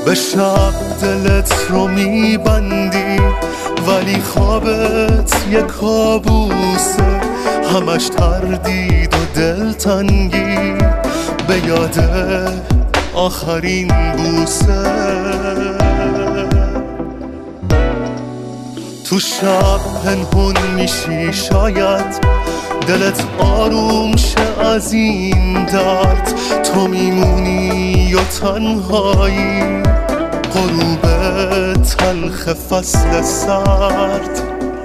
به شب دلت رو میبندی ولی خوابت یه کابوسه، همش تردید و دلتنگی به یاد آخرین بوسه. تو شب پنهون میشی شاید دلت آروم شه از این درد، تو میمونی و تنهایی غروب تلخ فصل سرد.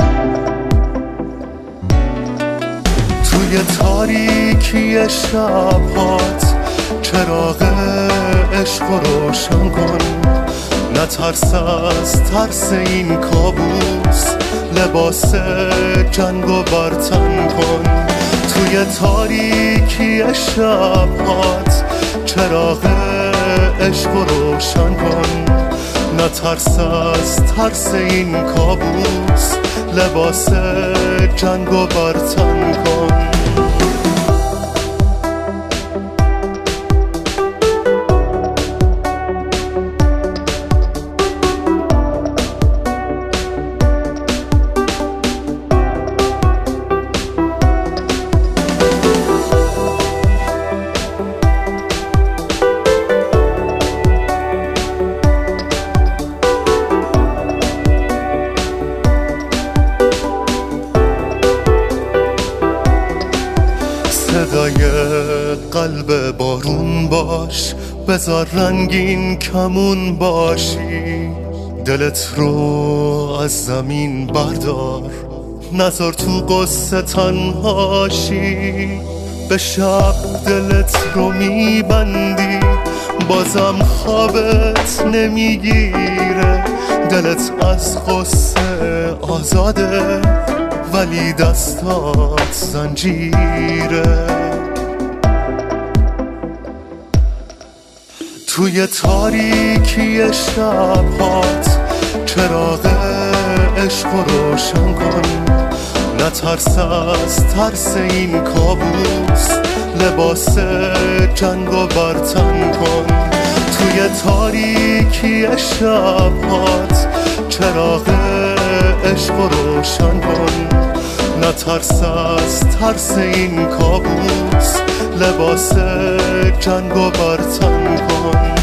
توی تاریکی شبهات چراغ عشق رو روشن کن، نترس از ترس این کابوس، لباس جنگ و برتن کن. توی تاریکی شبهات چراغ عشق رو روشن کن، نترس از ترس این کابوس، لباس جنگ و برتن کن. صدای قلب بارون باش، بذار رنگین کمون باشی، دلت رو از زمین بردار، نذار تو قصه تنهاشی. به شب دلت رو میبندی بازم خوابت نمیگیره، دلت از قصه آزاده ولی دستات زنجیره. توی تاریکی شبهات چراغ عشق رو روشن کن، نترس از ترس این کابوس، لباس جنگ و برتن کن. توی تاریکی شبهات چراغ عشق رو روشن کن، نترس از ترس این کابوس، لباس جنگ و برتن کن.